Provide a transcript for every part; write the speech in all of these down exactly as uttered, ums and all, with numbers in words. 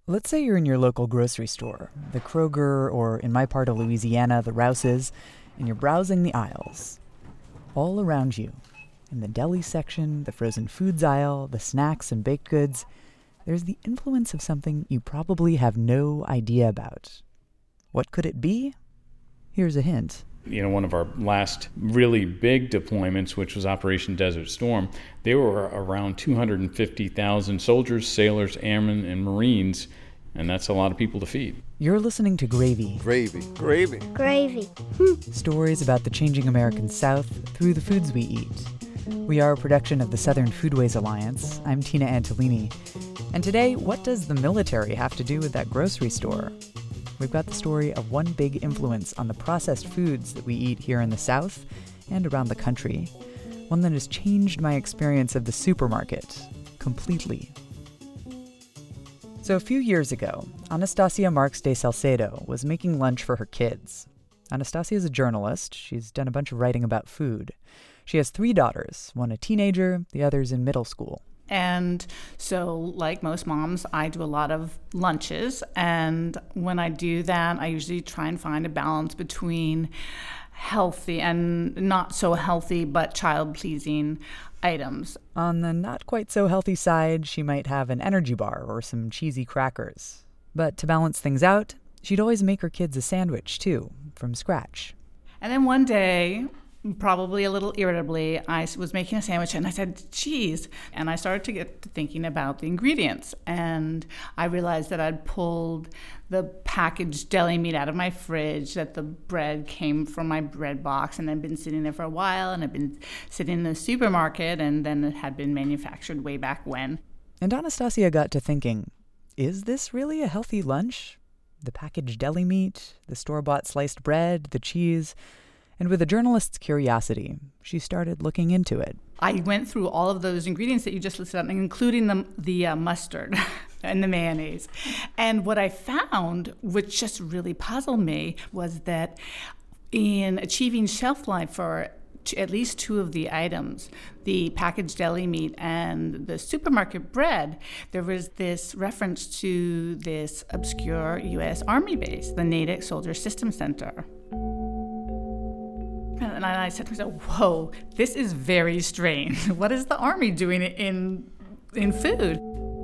Let's say you're in your local grocery store, the Kroger, or in my part of Louisiana, the Rouse's, and you're browsing the aisles. All around you, in the deli section, the frozen foods aisle, the snacks and baked goods, there's the influence of something you probably have no idea about. What could it be? Here's a hint. You know, one of our last really big deployments, which was Operation Desert Storm, there were around two hundred fifty thousand soldiers, sailors, airmen, and Marines, and that's a lot of people to feed. You're listening to Gravy. Gravy. Gravy. Gravy. Stories about the changing American South through the foods we eat. We are a production of the Southern Foodways Alliance. I'm Tina Antolini. And today, what does the military have to do with that grocery store? We've got the story of one big influence on the processed foods that we eat here in the South and around the country. One that has changed my experience of the supermarket completely. So a few years ago, Anastasia Marks de Salcedo was making lunch for her kids. Anastasia is a journalist. She's done a bunch of writing about food. She has three daughters, one a teenager, the other's in middle school. And so, like most moms, I do a lot of lunches. And when I do that, I usually try and find a balance between healthy and not so healthy, but child-pleasing items. On the not quite so healthy side, she might have an energy bar or some cheesy crackers. But to balance things out, she'd always make her kids a sandwich, too, from scratch. And then one day, probably a little irritably, I was making a sandwich and I said, cheese. And I started to get to thinking about the ingredients. And I realized that I'd pulled the packaged deli meat out of my fridge, that the bread came from my bread box and had been sitting there for a while, and had been sitting in the supermarket, and then it had been manufactured way back when. And Anastasia got to thinking, is this really a healthy lunch? The packaged deli meat, the store-bought sliced bread, the cheese. And with a journalist's curiosity, she started looking into it. I went through all of those ingredients that you just listed out, including the, the uh, mustard and the mayonnaise. And what I found, which just really puzzled me, was that in achieving shelf life for at least two of the items, the packaged deli meat and the supermarket bread, there was this reference to this obscure U S Army base, the Natick Soldier System Center. And I said to myself, whoa, this is very strange. What is the Army doing in in food?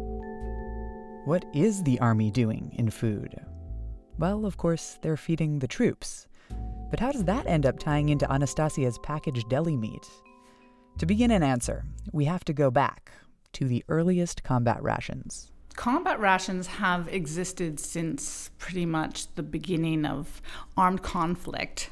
What is the Army doing in food? Well, of course, they're feeding the troops. But how does that end up tying into Anastasia's packaged deli meat? To begin an answer, we have to go back to the earliest combat rations. Combat rations have existed since pretty much the beginning of armed conflict.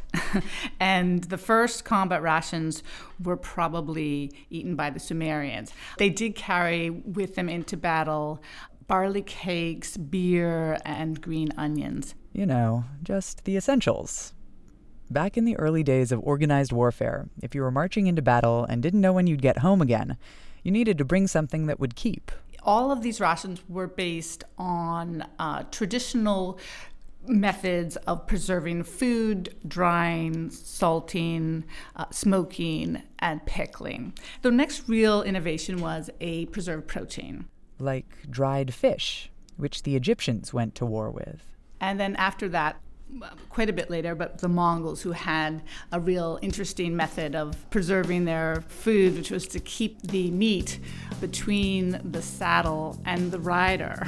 And the first combat rations were probably eaten by the Sumerians. They did carry with them into battle barley cakes, beer, and green onions. You know, just the essentials. Back in the early days of organized warfare, if you were marching into battle and didn't know when you'd get home again, you needed to bring something that would keep. All of these rations were based on uh, traditional methods of preserving food, drying, salting, uh, smoking, and pickling. The next real innovation was a preserved protein. Like dried fish, which the Egyptians went to war with. And then after that, quite a bit later, but the Mongols, who had a real interesting method of preserving their food, which was to keep the meat between the saddle and the rider.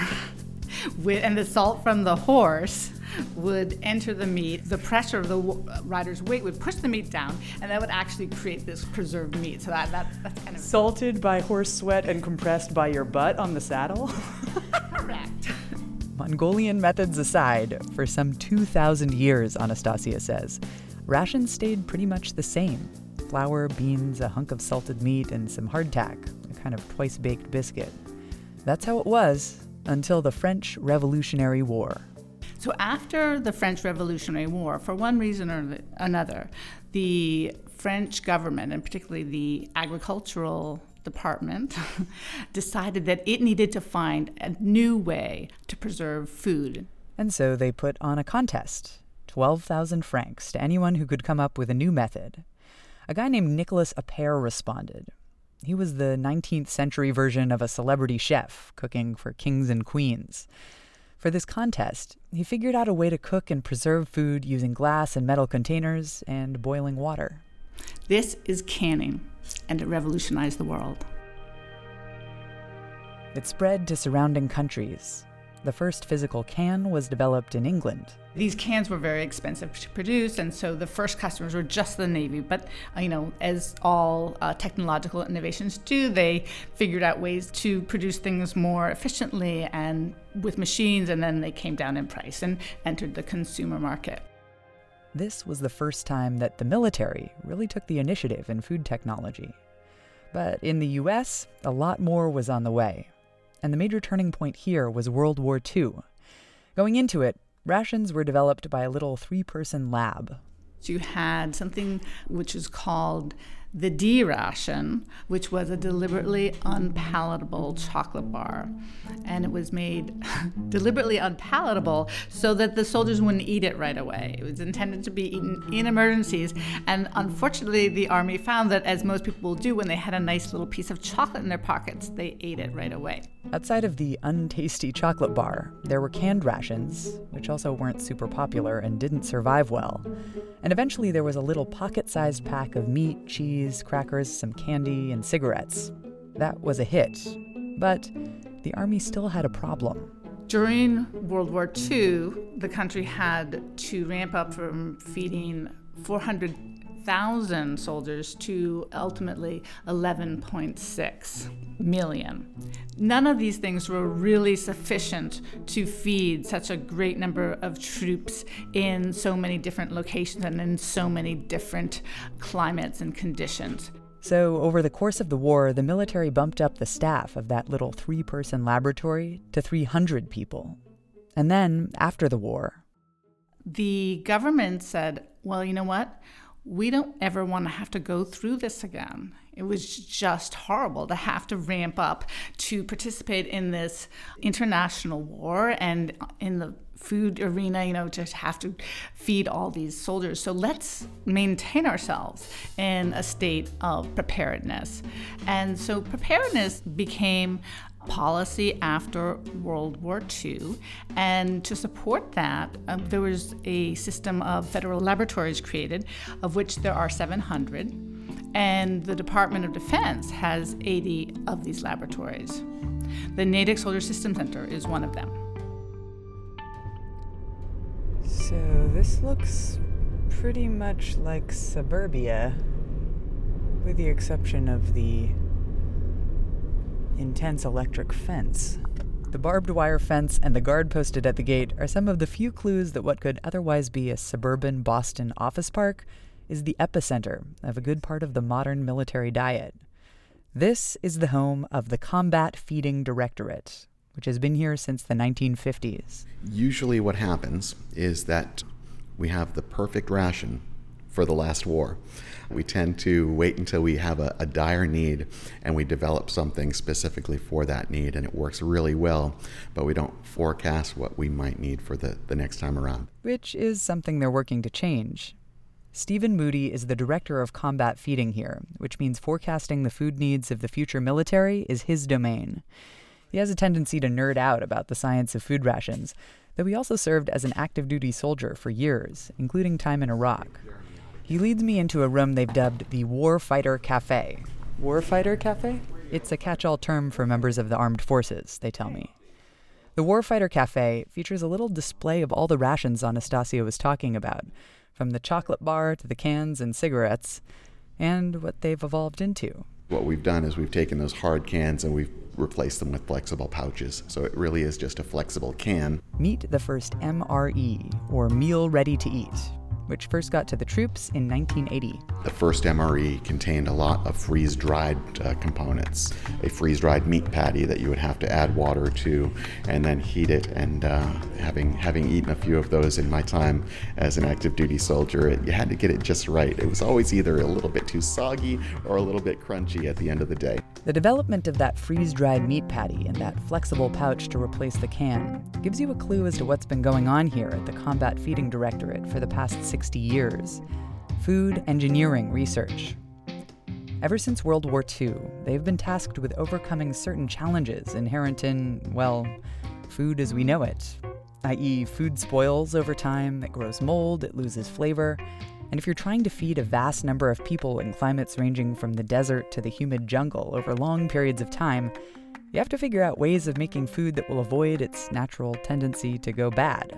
And the salt from the horse would enter the meat. The pressure of the rider's weight would push the meat down, and that would actually create this preserved meat. So that, that that's kind of... Salted by horse sweat and compressed by your butt on the saddle? Correct. Mongolian methods aside, for some two thousand years, Anastasia says, rations stayed pretty much the same. Flour, beans, a hunk of salted meat, and some hardtack, a kind of twice-baked biscuit. That's how it was until the French Revolutionary War. So after the French Revolutionary War, for one reason or another, the French government, and particularly the agricultural department, decided that it needed to find a new way to preserve food. And so they put on a contest, twelve thousand francs to anyone who could come up with a new method. A guy named Nicolas Appert responded. He was the nineteenth century version of a celebrity chef cooking for kings and queens. For this contest, he figured out a way to cook and preserve food using glass and metal containers and boiling water. This is canning, and it revolutionized the world. It spread to surrounding countries. The first physical can was developed in England. These cans were very expensive to produce, and so the first customers were just the Navy. But, you know, as all uh, technological innovations do, they figured out ways to produce things more efficiently and with machines, and then they came down in price and entered the consumer market. This was the first time that the military really took the initiative in food technology. But in the U S, a lot more was on the way. And the major turning point here was World War Two. Going into it, rations were developed by a little three-person lab. So you had something which is called the D ration, which was a deliberately unpalatable chocolate bar. And it was made deliberately unpalatable so that the soldiers wouldn't eat it right away. It was intended to be eaten in emergencies. And unfortunately, the Army found that, as most people will do when they had a nice little piece of chocolate in their pockets, they ate it right away. Outside of the untasty chocolate bar, there were canned rations, which also weren't super popular and didn't survive well. And eventually there was a little pocket-sized pack of meat, cheese, crackers, some candy, and cigarettes. That was a hit. But the Army still had a problem. During World War Two, the country had to ramp up from feeding four hundred thousand soldiers to ultimately eleven point six million. None of these things were really sufficient to feed such a great number of troops in so many different locations and in so many different climates and conditions. So over the course of the war, the military bumped up the staff of that little three-person laboratory to three hundred people. And then, after the war, the government said, well, you know what? We don't ever want to have to go through this again. It was just horrible to have to ramp up to participate in this international war and in the food arena, you know, to have to feed all these soldiers. So let's maintain ourselves in a state of preparedness. And so preparedness became policy after World War Two. And to support that, um, there was a system of federal laboratories created, of which there are seven hundred. And the Department of Defense has eighty of these laboratories. The Natick Soldier System Center is one of them. So this looks pretty much like suburbia, with the exception of the intense electric fence. The barbed wire fence and the guard posted at the gate are some of the few clues that what could otherwise be a suburban Boston office park is the epicenter of a good part of the modern military diet. This is the home of the Combat Feeding Directorate, which has been here since the nineteen fifties. Usually what happens is that we have the perfect ration for the last war. We tend to wait until we have a, a dire need and we develop something specifically for that need, and it works really well, but we don't forecast what we might need for the, the next time around. Which is something they're working to change. Stephen Moody is the director of combat feeding here, which means forecasting the food needs of the future military is his domain. He has a tendency to nerd out about the science of food rations, though he also served as an active-duty soldier for years, including time in Iraq. He leads me into a room they've dubbed the Warfighter Cafe. Warfighter Cafe? It's a catch-all term for members of the armed forces, they tell me. The Warfighter Cafe features a little display of all the rations Anastasia was talking about, from the chocolate bar to the cans and cigarettes, and what they've evolved into. What we've done is we've taken those hard cans and we've replaced them with flexible pouches. So it really is just a flexible can. Meet the first M R E, or Meal Ready to Eat, which first got to the troops in nineteen eighty. The first M R E contained a lot of freeze-dried uh, components. A freeze-dried meat patty that you would have to add water to and then heat it. And uh, having having eaten a few of those in my time as an active duty soldier, it, you had to get it just right. It was always either a little bit too soggy or a little bit crunchy at the end of the day. The development of that freeze-dried meat patty and that flexible pouch to replace the can gives you a clue as to what's been going on here at the Combat Feeding Directorate for the past sixty years. Food engineering research. Ever since World War Two, they've been tasked with overcoming certain challenges inherent in, well, food as we know it. that is food spoils over time, it grows mold, it loses flavor. And if you're trying to feed a vast number of people in climates ranging from the desert to the humid jungle over long periods of time, you have to figure out ways of making food that will avoid its natural tendency to go bad.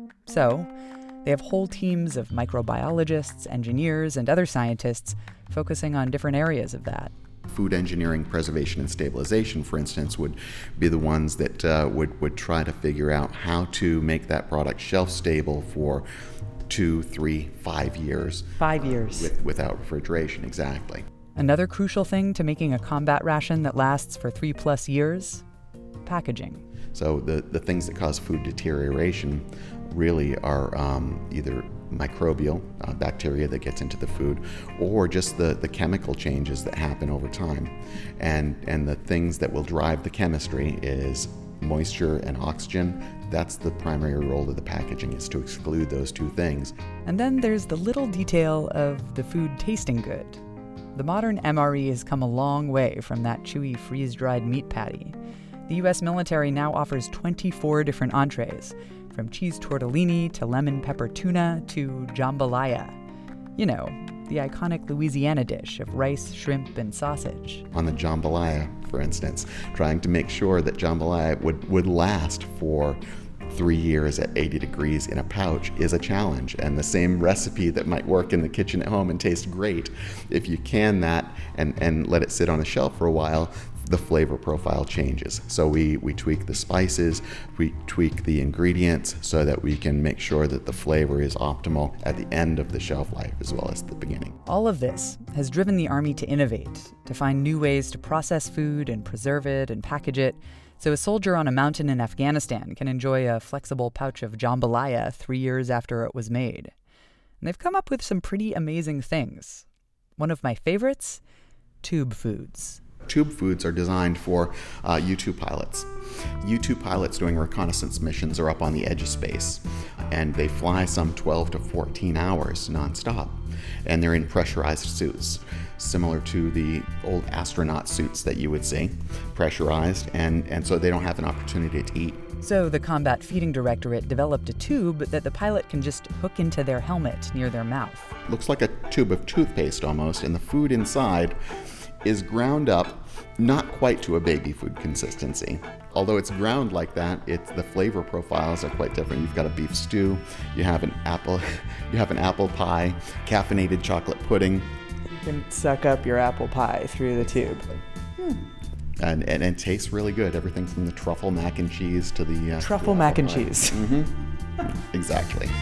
So, they have whole teams of microbiologists, engineers, and other scientists focusing on different areas of that. Food engineering, preservation, and stabilization, for instance, would be the ones that uh, would, would try to figure out how to make that product shelf stable for two, three, five years. Five years. With, without refrigeration, exactly. Another crucial thing to making a combat ration that lasts for three plus years? Packaging. So the, the things that cause food deterioration really are um, either microbial, uh, bacteria that gets into the food, or just the, the chemical changes that happen over time. And, and the things that will drive the chemistry is moisture and oxygen. That's the primary role of the packaging, is to exclude those two things. And then there's the little detail of the food tasting good. The modern M R E has come a long way from that chewy freeze-dried meat patty. The U S military now offers twenty-four different entrees, from cheese tortellini to lemon pepper tuna to jambalaya. You know, the iconic Louisiana dish of rice, shrimp, and sausage. On the jambalaya, for instance, trying to make sure that jambalaya would, would last for three years at eighty degrees in a pouch is a challenge. And the same recipe that might work in the kitchen at home and taste great, if you can that and, and let it sit on a shelf for a while, the flavor profile changes. So we, we tweak the spices, we tweak the ingredients so that we can make sure that the flavor is optimal at the end of the shelf life as well as the beginning. All of this has driven the Army to innovate, to find new ways to process food and preserve it and package it, so a soldier on a mountain in Afghanistan can enjoy a flexible pouch of jambalaya three years after it was made. And they've come up with some pretty amazing things. One of my favorites? Tube foods. Tube foods are designed for uh, U two pilots. U two pilots doing reconnaissance missions are up on the edge of space, and they fly some twelve to fourteen hours nonstop, and they're in pressurized suits, similar to the old astronaut suits that you would see, pressurized, and, and so they don't have an opportunity to eat. So the Combat Feeding Directorate developed a tube that the pilot can just hook into their helmet near their mouth. Looks like a tube of toothpaste almost, and the food inside is ground up, not quite to a baby food consistency. Although it's ground like that, it's the flavor profiles are quite different. You've got a beef stew, you have an apple, you have an apple pie, caffeinated chocolate pudding. You can suck up your apple pie through the tube. Hmm. And, and it tastes really good. Everything from the truffle mac and cheese to the uh, truffle the mac and pie. cheese. Mm-hmm. Exactly.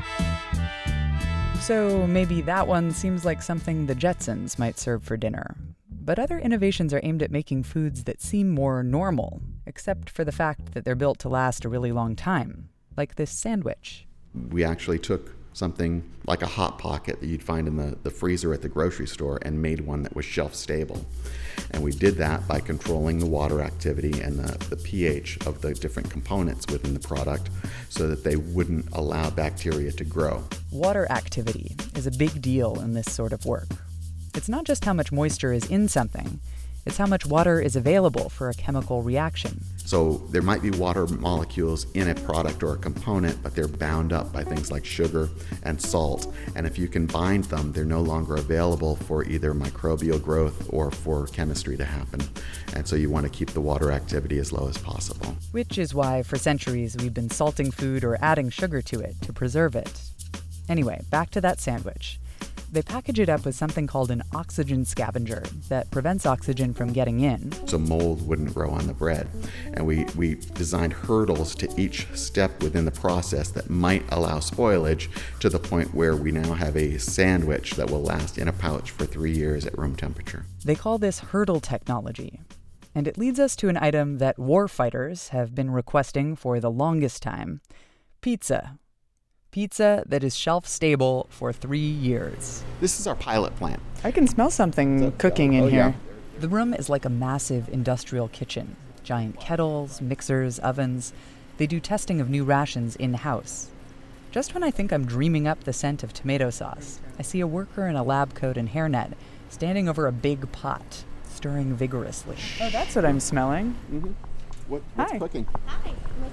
So maybe that one seems like something the Jetsons might serve for dinner. But other innovations are aimed at making foods that seem more normal, except for the fact that they're built to last a really long time, like this sandwich. We actually took something like a Hot Pocket that you'd find in the, the freezer at the grocery store and made one that was shelf stable. And we did that by controlling the water activity and the, the pH of the different components within the product so that they wouldn't allow bacteria to grow. Water activity is a big deal in this sort of work. It's not just how much moisture is in something, it's how much water is available for a chemical reaction. So there might be water molecules in a product or a component, but they're bound up by things like sugar and salt. And if you can bind them, they're no longer available for either microbial growth or for chemistry to happen. And so you want to keep the water activity as low as possible. Which is why, for centuries, we've been salting food or adding sugar to it to preserve it. Anyway, back to that sandwich. They package it up with something called an oxygen scavenger that prevents oxygen from getting in. So mold wouldn't grow on the bread. And we, we designed hurdles to each step within the process that might allow spoilage to the point where we now have a sandwich that will last in a pouch for three years at room temperature. They call this hurdle technology. And it leads us to an item that war fighters have been requesting for the longest time: pizza. Pizza that is shelf-stable for three years. This is our pilot plant. I can smell something So, cooking oh, in here. yeah. The room is like a massive industrial kitchen. Giant kettles, mixers, ovens. They do testing of new rations in-house. Just when I think I'm dreaming up the scent of tomato sauce, I see a worker in a lab coat and hairnet standing over a big pot, stirring vigorously. Oh, that's what I'm smelling. Mm-hmm. What, what's Hi. cooking? Hi, I'm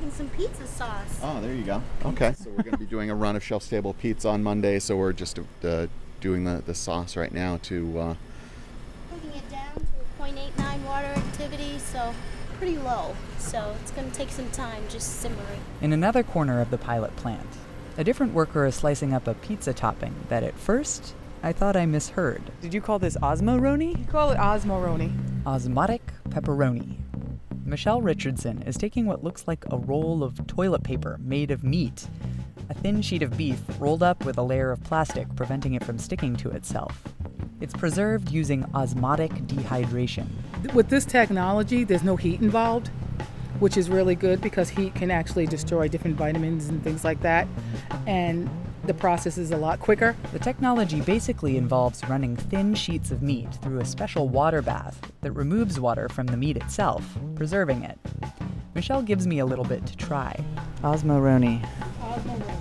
making some pizza sauce. Oh, there you go. Okay. So we're going to be doing a run of shelf-stable pizza on Monday, so we're just uh, doing the, the sauce right now to... Uh... Putting it down to a zero point eight nine water activity, so pretty low. So it's going to take some time just simmering. In another corner of the pilot plant, a different worker is slicing up a pizza topping that at first I thought I misheard. Did you call this Osmoroni? Call it Osmoroni. Osmotic pepperoni. Michelle Richardson is taking what looks like a roll of toilet paper made of meat, a thin sheet of beef rolled up with a layer of plastic preventing it from sticking to itself. It's preserved using osmotic dehydration. With this technology, there's no heat involved, which is really good because heat can actually destroy different vitamins and things like that. And the process is a lot quicker. The technology basically involves running thin sheets of meat through a special water bath that removes water from the meat itself, preserving it. Michelle gives me a little bit to try. Osmoroni. Osmoroni.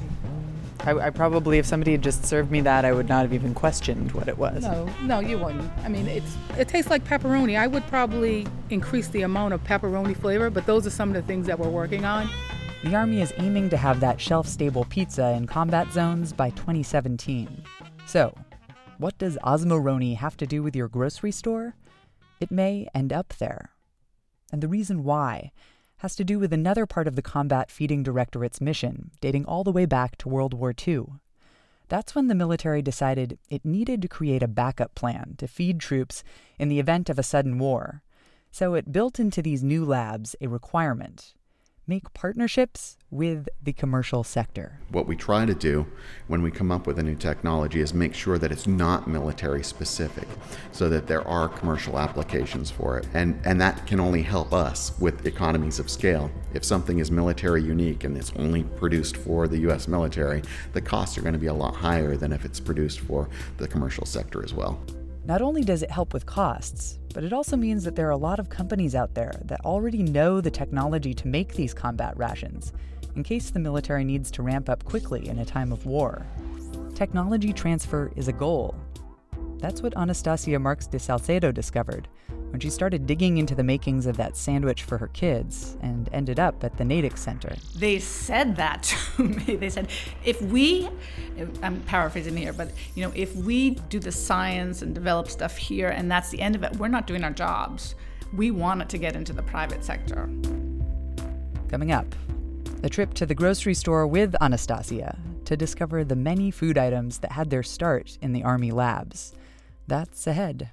I, I probably, if somebody had just served me that, I would not have even questioned what it was. No, no, you wouldn't. I mean, it's it tastes like pepperoni. I would probably increase the amount of pepperoni flavor, but those are some of the things that we're working on. The Army is aiming to have that shelf-stable pizza in combat zones by twenty seventeen. So, what does Osmoroni have to do with your grocery store? It may end up there. And the reason why has to do with another part of the Combat Feeding Directorate's mission, dating all the way back to World War Two. That's when the military decided it needed to create a backup plan to feed troops in the event of a sudden war. So it built into these new labs a requirement: make partnerships with the commercial sector. What we try to do when we come up with a new technology is make sure that it's not military specific, so that there are commercial applications for it. And, and that can only help us with economies of scale. If something is military unique and it's only produced for the U S military, the costs are going to be a lot higher than if it's produced for the commercial sector as well. Not only does it help with costs, but it also means that there are a lot of companies out there that already know the technology to make these combat rations, in case the military needs to ramp up quickly in a time of war. Technology transfer is a goal. That's what Anastasia Marx de Salcedo discovered when she started digging into the makings of that sandwich for her kids and ended up at the Natick Center. They said that to me. They said, if we, I'm paraphrasing here, but you know, if we do the science and develop stuff here and that's the end of it, we're not doing our jobs. We want it to get into the private sector. Coming up, a trip to the grocery store with Anastasia to discover the many food items that had their start in the Army labs. That's ahead.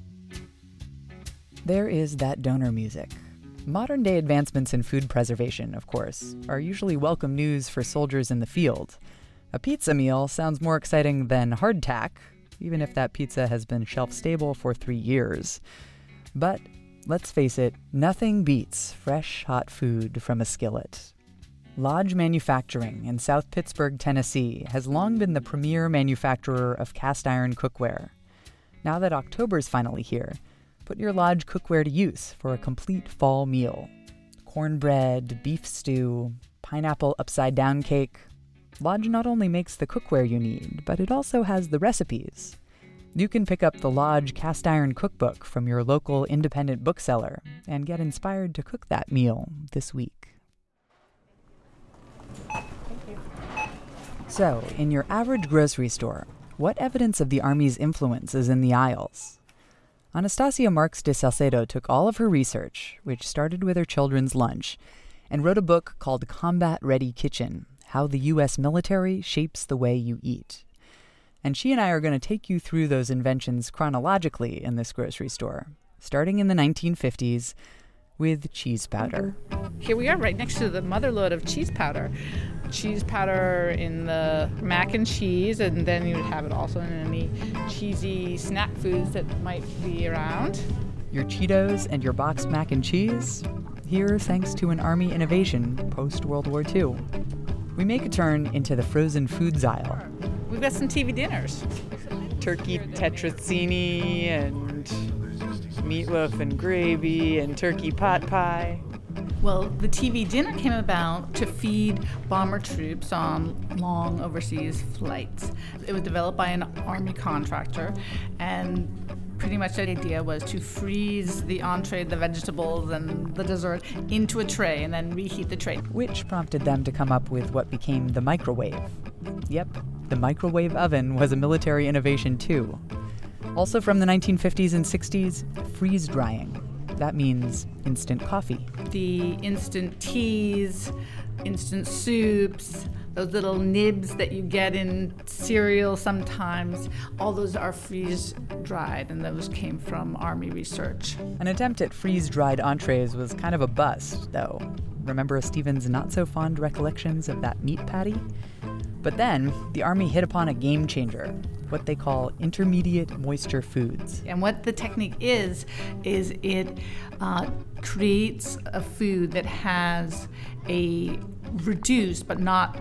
There is that donor music. Modern-day advancements in food preservation, of course, are usually welcome news for soldiers in the field. A pizza meal sounds more exciting than hardtack, even if that pizza has been shelf-stable for three years. But let's face it, nothing beats fresh, hot food from a skillet. Lodge Manufacturing in South Pittsburgh, Tennessee, has long been the premier manufacturer of cast-iron cookware. Now that October's finally here, put your Lodge cookware to use for a complete fall meal. Cornbread, beef stew, pineapple upside-down cake. Lodge not only makes the cookware you need, but it also has the recipes. You can pick up the Lodge Cast Iron Cookbook from your local independent bookseller and get inspired to cook that meal this week. Thank you. So, in your average grocery store, what evidence of the Army's influence is in the aisles? Anastasia Marx de Salcedo took all of her research, which started with her children's lunch, and wrote a book called Combat Ready Kitchen: How the U S Military Shapes the Way You Eat. And she and I are going to take you through those inventions chronologically in this grocery store, starting in the nineteen fifties with cheese powder. Here we are right next to the motherlode of cheese powder. Cheese powder in the mac and cheese, and then you would have it also in any cheesy snack foods that might be around. Your Cheetos and your boxed mac and cheese, here thanks to an Army innovation post-World War Two. We make a turn into the frozen foods aisle. We've got some T V dinners. Turkey tetrazzini and meatloaf and gravy and turkey pot pie. Well, the T V dinner came about to feed bomber troops on long overseas flights. It was developed by an Army contractor, and pretty much the idea was to freeze the entree, the vegetables, and the dessert into a tray and then reheat the tray. Which prompted them to come up with what became the microwave. Yep, the microwave oven was a military innovation too. Also from the nineteen fifties and sixties, freeze drying. That means instant coffee. The instant teas, instant soups, those little nibs that you get in cereal sometimes, all those are freeze-dried, and those came from Army research. An attempt at freeze-dried entrees was kind of a bust, though. Remember Stephen's not-so-fond recollections of that meat patty? But then, the Army hit upon a game-changer, what they call intermediate moisture foods. And what the technique is, is it uh, creates a food that has a reduced but not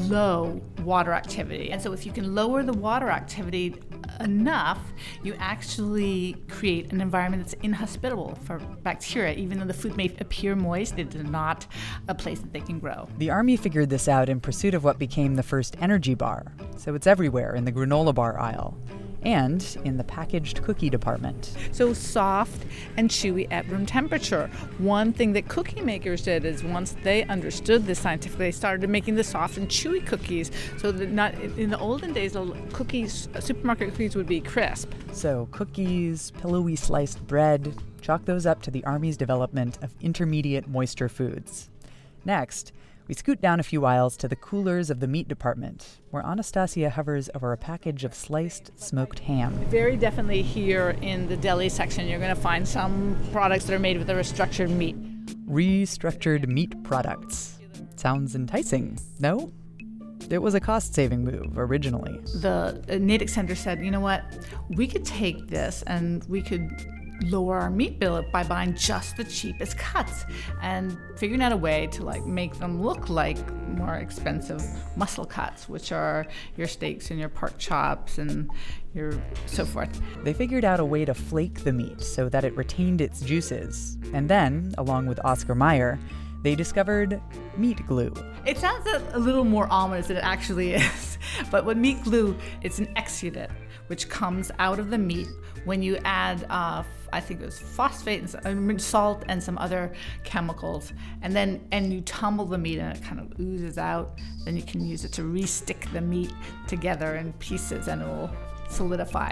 low water activity. And so if you can lower the water activity enough, you actually create an environment that's inhospitable for bacteria. Even though the food may appear moist, it is not a place that they can grow. The Army figured this out in pursuit of what became the first energy bar, so it's everywhere in the granola bar aisle and in the packaged cookie department. So soft and chewy at room temperature. One thing that cookie makers did is once they understood this scientifically, they started making the soft and chewy cookies. So that not in the olden days, cookies, supermarket cookies would be crisp. So cookies, pillowy sliced bread, chalk those up to the Army's development of intermediate moisture foods. Next, we scoot down a few aisles to the coolers of the meat department, where Anastasia hovers over a package of sliced smoked ham. Very definitely here in the deli section, you're going to find some products that are made with a restructured meat. Restructured meat products. Sounds enticing, no? It was a cost-saving move originally. The Natick Center said, you know what, we could take this and we could lower our meat bill by buying just the cheapest cuts and figuring out a way to like make them look like more expensive muscle cuts, which are your steaks and your pork chops and your so forth. They figured out a way to flake the meat so that it retained its juices. And then, along with Oscar Mayer, they discovered meat glue. It sounds a, a little more ominous than it actually is. But with meat glue, it's an exudate, which comes out of the meat when you add, uh, I think it was phosphate and some, salt and some other chemicals, and then and you tumble the meat and it kind of oozes out. Then you can use it to re-stick the meat together in pieces and it will solidify.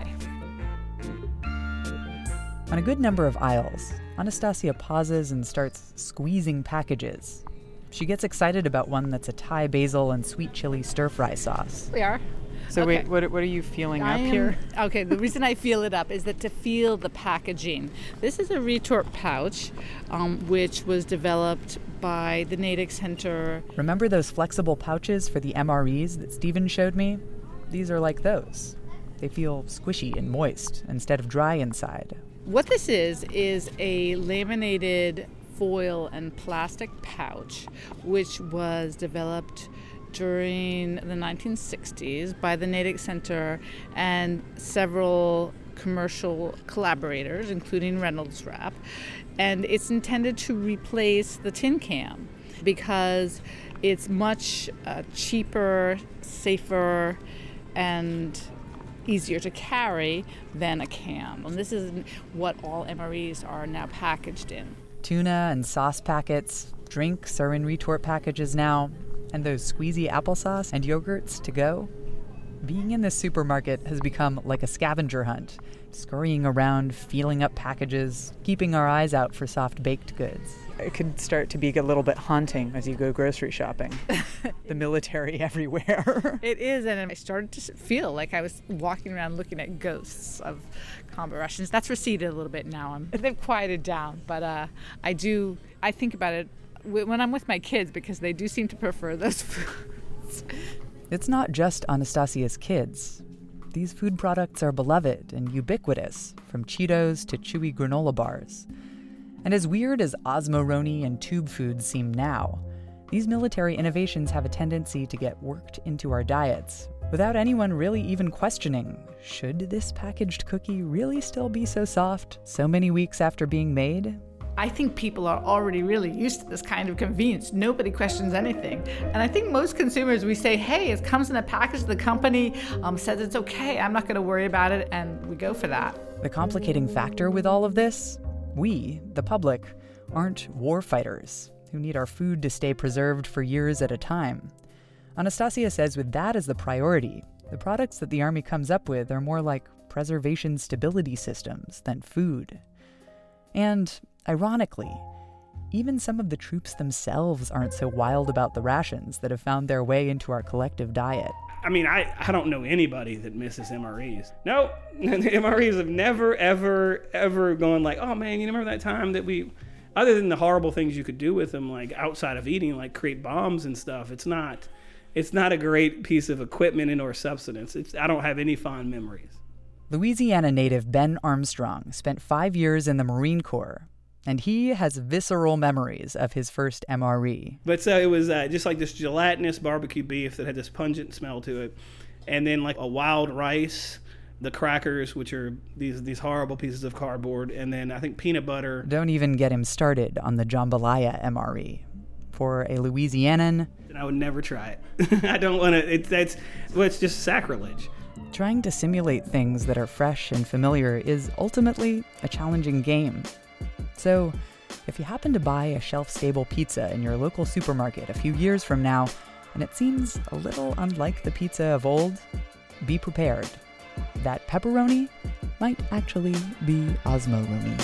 On a good number of aisles, Anastasia pauses and starts squeezing packages. She gets excited about one that's a Thai basil and sweet chili stir-fry sauce. We are. So Okay. wait, what, what are you feeling I up am- here? Okay, the reason I feel it up is that to feel the packaging. This is a retort pouch, um, which was developed by the Natick Center. Remember those flexible pouches for the M R Es that Stephen showed me? These are like those. They feel squishy and moist instead of dry inside. What this is, is a laminated foil and plastic pouch, which was developed during the nineteen sixties by the Natick Center and several commercial collaborators, including Reynolds Wrap. And it's intended to replace the tin can because it's much uh, cheaper, safer, and easier to carry than a can. And this is what all M R Es are now packaged in. Tuna and sauce packets, drinks are in retort packages now, and those squeezy applesauce and yogurts to go. Being in this supermarket has become like a scavenger hunt, scurrying around, feeling up packages, keeping our eyes out for soft baked goods. It could start to be a little bit haunting as you go grocery shopping. The military everywhere. It is, and I started to feel like I was walking around looking at ghosts of combat Russians. That's receded a little bit now. I'm, they've quieted down, but uh, I do, I think about it when I'm with my kids because they do seem to prefer those foods. It's not just Anastasia's kids. These food products are beloved and ubiquitous, from Cheetos to chewy granola bars. And as weird as Osmo-Roni and tube foods seem now, these military innovations have a tendency to get worked into our diets without anyone really even questioning, should this packaged cookie really still be so soft so many weeks after being made? I think people are already really used to this kind of convenience. Nobody questions anything. And I think most consumers, we say, hey, it comes in a package, the company um, says it's okay, I'm not going to worry about it, and we go for that. The complicating factor with all of this? We, the public, aren't war fighters who need our food to stay preserved for years at a time. Anastasia says with that as the priority, the products that the Army comes up with are more like preservation stability systems than food. And, ironically, even some of the troops themselves aren't so wild about the rations that have found their way into our collective diet. I mean, I, I don't know anybody that misses M R Es. No, the M R Es have never, ever, ever gone like, oh man, you remember that time that we, other than the horrible things you could do with them, like outside of eating, like create bombs and stuff, it's not, it's not a great piece of equipment and or substance. It's, I don't have any fond memories. Louisiana native Ben Armstrong spent five years in the Marine Corps, and he has visceral memories of his first M R E. But so it was uh, just like this gelatinous barbecue beef that had this pungent smell to it, and then like a wild rice, the crackers, which are these these horrible pieces of cardboard, and then I think peanut butter. Don't even get him started on the jambalaya M R E. For a Louisianan, I would never try it. I don't want to. It's that's well, it's just sacrilege. Trying to simulate things that are fresh and familiar is ultimately a challenging game. So, if you happen to buy a shelf-stable pizza in your local supermarket a few years from now, and it seems a little unlike the pizza of old, be prepared. That pepperoni might actually be Osmo-Rooney.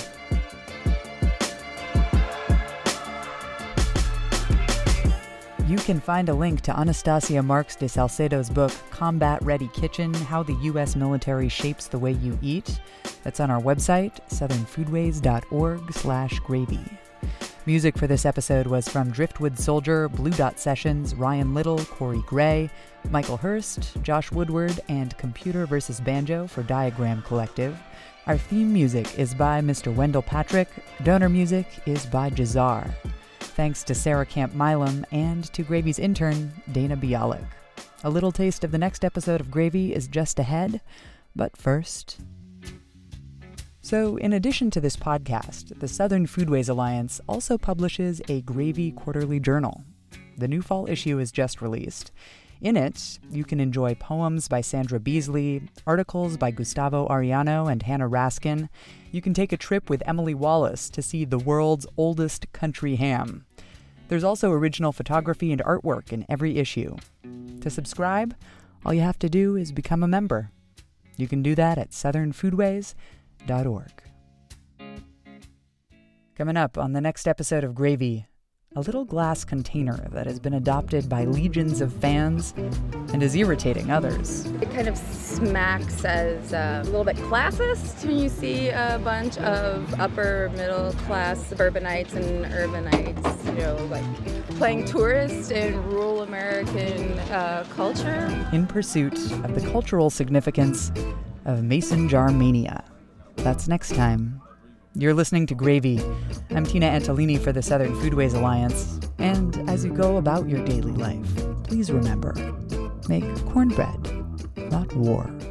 You can find a link to Anastasia Marks de Salcedo's book, Combat Ready Kitchen, How the U S Military Shapes the Way You Eat. That's on our website, southernfoodways.org slash gravy. Music for this episode was from Driftwood Soldier, Blue Dot Sessions, Ryan Little, Corey Gray, Michael Hurst, Josh Woodward, and Computer versus Banjo for Diagram Collective. Our theme music is by Mister Wendell Patrick. Donor music is by Jazar. Thanks to Sarah Camp Milam and to Gravy's intern, Dana Bialik. A little taste of the next episode of Gravy is just ahead, but first... So, in addition to this podcast, the Southern Foodways Alliance also publishes a Gravy Quarterly Journal. The new fall issue is just released. In it, you can enjoy poems by Sandra Beasley, articles by Gustavo Arellano and Hannah Raskin. You can take a trip with Emily Wallace to see the world's oldest country ham. There's also original photography and artwork in every issue. To subscribe, all you have to do is become a member. You can do that at southern foodways dot org. Coming up on the next episode of Gravy, a little glass container that has been adopted by legions of fans and is irritating others. It kind of smacks as uh, a little bit classist when you see a bunch of upper middle class suburbanites and urbanites, you know, like playing tourist in rural American uh, culture. In pursuit of the cultural significance of Mason jar mania. That's next time. You're listening to Gravy. I'm Tina Antolini for the Southern Foodways Alliance. And as you go about your daily life, please remember, make cornbread, not war.